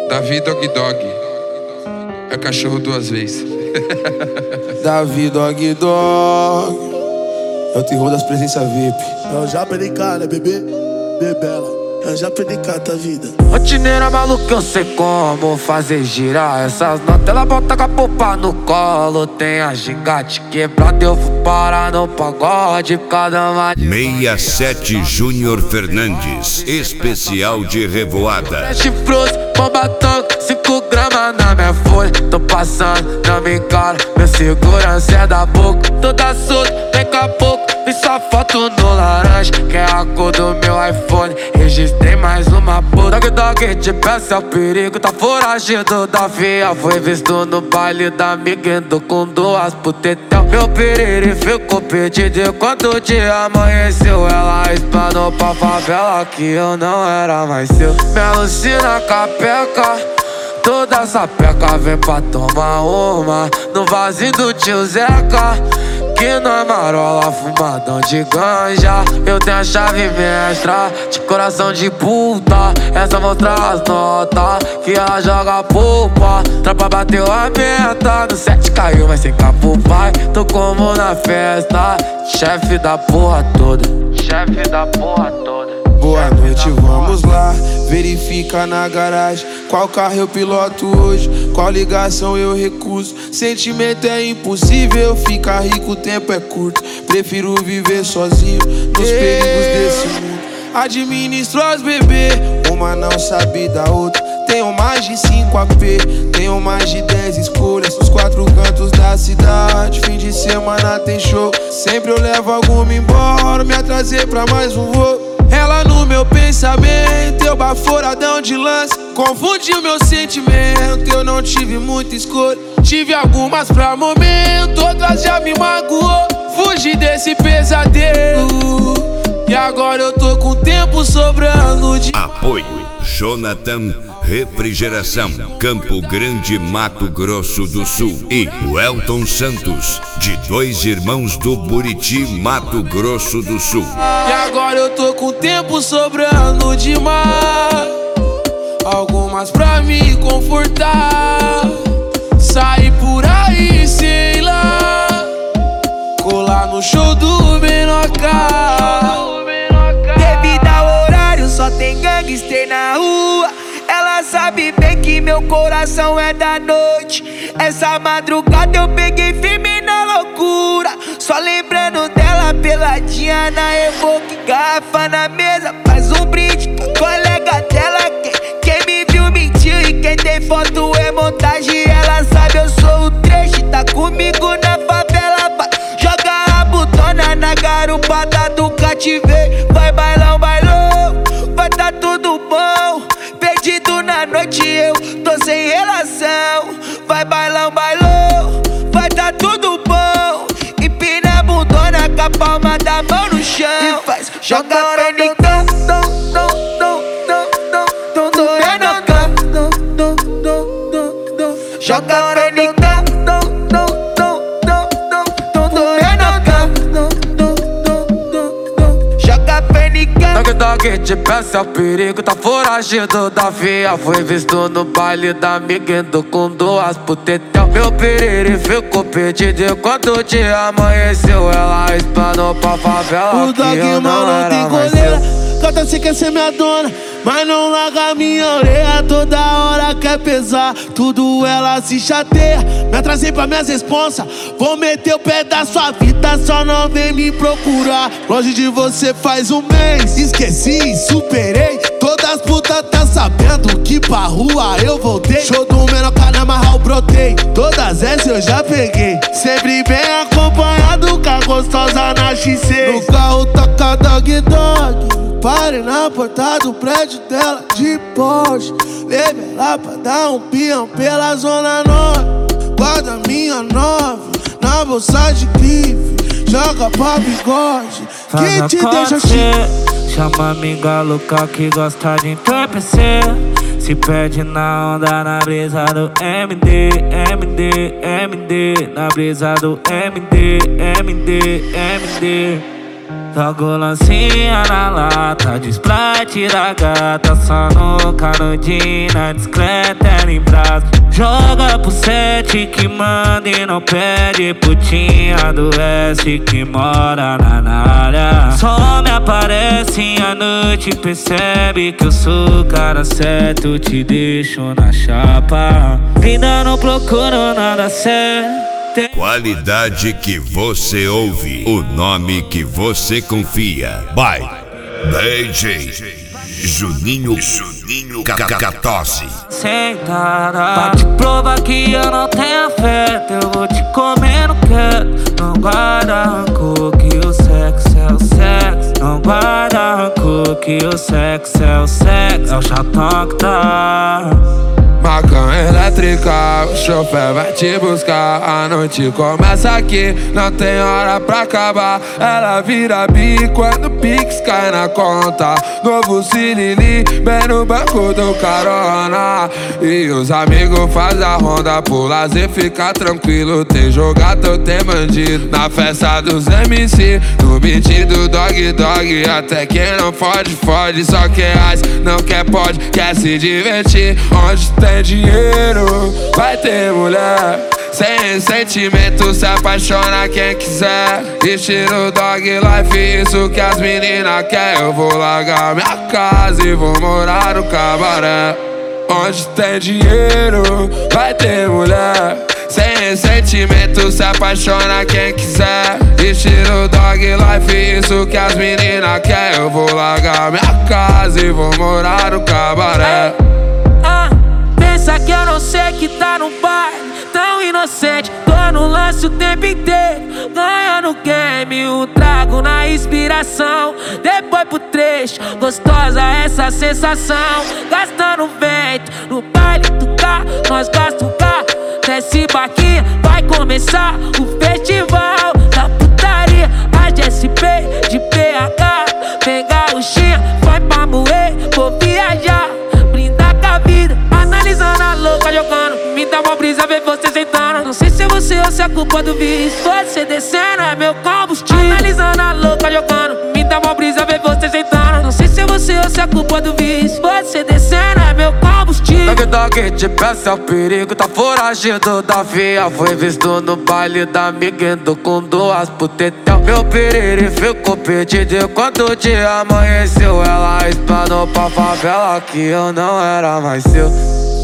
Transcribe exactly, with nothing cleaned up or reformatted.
Davi Dog Dog. É cachorro duas vezes. Davi Dog Dog. É o terror das presenças V I P. É o Japa de cara, bebê, bebela. É o Japa de cata, vida. Rotineira maluca, eu sei como fazer girar essas notas. Ela bota com a popa no colo. Tem a gigante quebrada, eu vou parar no pagode. Cada uma de sessenta e sete Júnior Fernandes, especial de revoada. chifroso, bomba tanque, cinco gramas na minha folha. Tô passando, não me encara, meu segurança é da boca. Toda solta, daqui a pouco vi sua foto no laranja, que é a cor do meu iPhone. Registrei mais uma puta. Dog Dog te peça o perigo, tá foragido da via. Foi visto no baile da amiga, indo com duas putetel. Meu perere ficou perdido e quando o dia amanheceu, ela espanou pra favela que eu não era mais seu. Me alucina com a peca, toda essa peca vem pra tomar uma no vasinho do tio Zeca, que na marola fumadão de ganja. Eu tenho a chave mestra de coração de puta. Essa mostra as notas que ela joga polpa. Tropa bateu a meta, no set caiu, mas sem capo pai. Tô como na festa, chefe da porra toda. Chefe da porra toda. Boa noite, vamos lá. Verifica na garagem qual carro eu piloto hoje, qual ligação eu recuso. Sentimento é impossível, ficar rico o tempo é curto. Prefiro viver sozinho nos perigos desse mundo. Administro as bebê, uma não sabe da outra. Tenho mais de cinco A P, tenho mais de dez escolhas nos quatro cantos da cidade. Fim de semana tem show, sempre eu levo alguma embora, me atrasei pra mais um voo. Ela no meu pensamento, eu baforadão de lance. Confundiu meu sentimento, eu não tive muita escolha. Tive algumas pra momento, outras já me magoou. Fugi desse pesadelo e agora eu tô com tempo sobrando de... Apoio Jonathan Refrigeração, Campo Grande, Mato Grosso do Sul. E o Elton Santos, de Dois Irmãos do Buriti, Mato Grosso do Sul. E agora eu tô com tempo sobrando demais, algumas pra me confortar. Sair por aí, sei lá, colar no show do Menoká. Devido ao horário, só tem gangster na rua. Ela sabe bem que meu coração é da noite. Essa madrugada eu peguei firme na loucura, só lembrando dela peladinha na Evoque. Garrafa na mesa, faz um brinde com a colega dela. Quem, quem me viu mentiu e quem tem foto é montagem. Ela sabe eu sou o trecho, tá comigo na favela. Vai, joga a botona na garupada do cativeiro. Vai bailão, bailão, vai tá tudo bom. Perdido na noite, eu tô sem relação. Vai bailão, bailão, vai tá tudo bom. Empina a bundona com a palma da mão no chão e faz, joga fenicão, dom, dom, dom, dom, dom, dom, dom, fenicão, dom, dom, dom, dom, dom, joga fenicão, dom, dom, dom, dom, dom, dom, dom, fenicão, dom, dom, dom, dom, dom, joga fenicão. Dog Dog te peça o perigo, tá foragido da via. Foi visto no baile da amiga, indo com duas putetel. Meu perere ficou perdido e quando o dia amanheceu, ela espanou pra favela. O Dog, que eu mal, não tem coleira. Canta, cê quer ser minha dona, mas não larga minha orelha. Toda hora quer pesar, tudo ela se chateia. Me atrasei pra minhas responsas, vou meter o pé da sua vida, só não vem me procurar. Longe de você faz um mês, esqueci, superei. Todas as putas tá sabendo que pra rua eu voltei. Show do Menoká na Marral brotei, todas essas eu já peguei. Sempre bem acompanhado com a gostosa na X seis. No carro toca Dog Dog, pare na porta do prédio dela de Porsche. Leve ela pra dar um peão pela zona norte. Guarda minha nove na bolsa de grife, joga pra bigode que te deixa chique. Chama a amiga louca que gosta de entorpecer. Se perde na onda, na brisa do M D, M D, M D. Na brisa do M D, M D, M D. Jogo lancinha na lata de Sprite da gata, só no canudinho, na discreta ela em brasa. Joga pro sete que manda e não pede putinha do S que mora na área. Só me aparece à noite, percebe que eu sou o cara certo, te deixo na chapa. Ainda não procuro nada sério. Qualidade que você ouve, o nome que você confia. By D J Juninho Juninho Cacatosse. Sentada pra te provar que eu não tenho afeto, eu vou te comer no quieto. Não guarda rancor que o sexo é o sexo. Não guarda rancor que o sexo é o sexo. É o chatão que tá. Macão elétrica, o chofer vai te buscar. A noite começa aqui, não tem hora pra acabar. Ela vira bi quando o Pix cai na conta. Novo Cilili, bem no banco do carona. E os amigos faz a ronda por lazer, fica tranquilo. Tem jogador, tem bandido na festa dos M C. No beat do Dog Dog, até quem não fode, fode. Só quem as não quer pode, quer se divertir. Onde tem dinheiro, vai ter mulher. Sem sentimento, se apaixona quem quiser. Estilo Dog Life, isso que as meninas querem. Eu vou largar minha casa e vou morar no cabaré. Onde tem dinheiro, vai ter mulher. Sem sentimento, se apaixona quem quiser. Estilo Dog Life, isso que as meninas querem. Eu vou largar minha casa e vou morar no cabaré. Pensa que eu não sei que tá no baile, tão inocente, tô no lance o tempo inteiro. Ganha no game, um trago na inspiração. Depois pro trecho, gostosa essa sensação. Gastando vento, no baile do carro, nós gasta o carro. Nesse barquinho vai começar o festival da putaria. A de S P, de P H, vem gauchinha, vai pra moer, vou viajar. Brindar com a vida, analisando a louca jogando. Me dá uma brisa ver você sentando. Não sei se é você ou se é culpa do vício. Você descendo é meu combustível. Analisando a louca jogando. Me dá uma brisa ver você sentando. Não sei se é você ou se é culpa do vício. Você descendo é meu combustível. Dog Dog te peça é o perigo, tá foragido da via. Foi visto no baile da Miguendo com duas putetel. Meu piriri ficou perdido e quando o dia amanheceu, ela espanou pra favela que eu não era mais seu.